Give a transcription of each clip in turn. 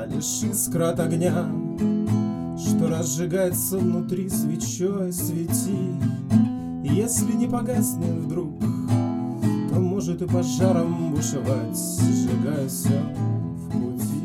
лишь искра от огня, что разжигается внутри свечой. Свети, и если не погаснет вдруг, то может и пожаром бушевать, сжигая все в пути.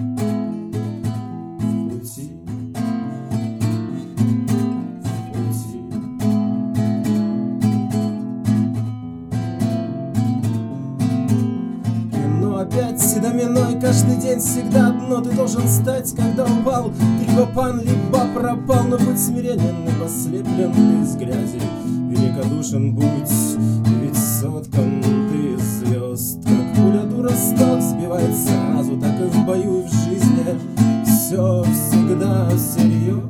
Опять седоминой, каждый день всегда одно ты должен стать. Когда упал, ты либо пан, либо пропал. Но будь смиренен, ибо слеплен ты из грязи. Великодушен будь, ведь соткан ты из звезд. Как пуля дура с ног сбивает сразу, так и в бою и в жизни все всегда всерьез.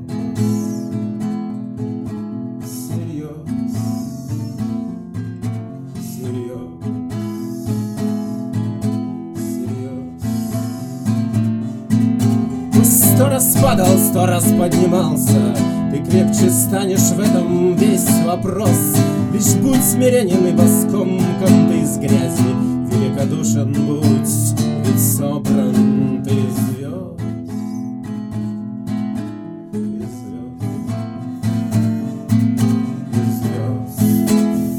Сто раз падал, 100 раз поднимался, ты крепче станешь, в этом весь вопрос. Лишь будь смиренен, ибо скомкан ты из грязи. Великодушен будь, ведь собран ты из звезд. Из звезд. Из звезд.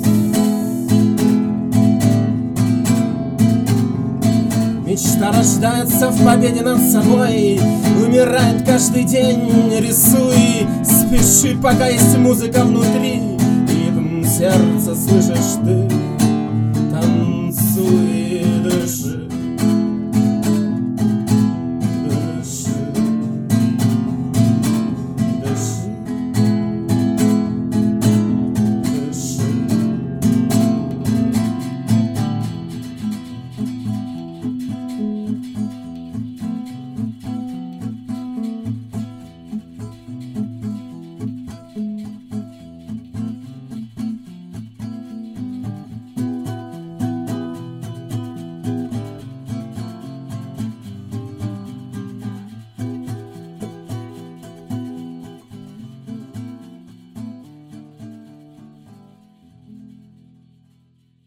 Мечта рождается в победе над собой, умирает каждый день, рисуй. Спеши, пока есть музыка внутри, ритм сердца слышишь ты, танцуй.